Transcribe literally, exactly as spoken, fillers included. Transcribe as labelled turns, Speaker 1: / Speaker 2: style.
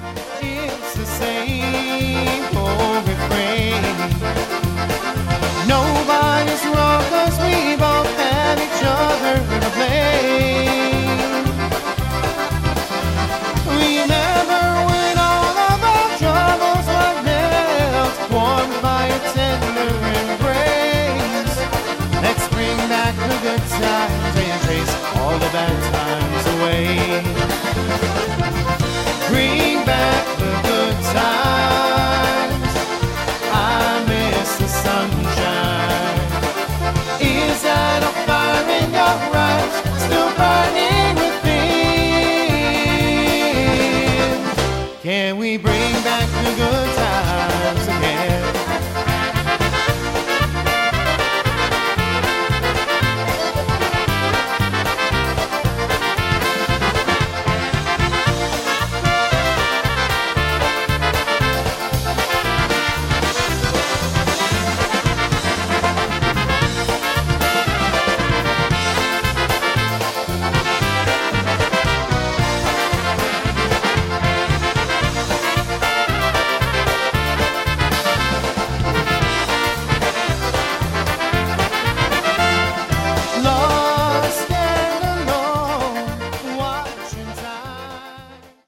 Speaker 1: It's the same old refrain. Nobody's wrong 'cause we both had each other to blame. Remember when all of our troubles were melt, warmed by a tender embrace. Let's bring back the good times and chase all the bad times away. Bring back the good times. I miss the sunshine. Is that a fire in your eyes still burning within? Can we bring back the good times?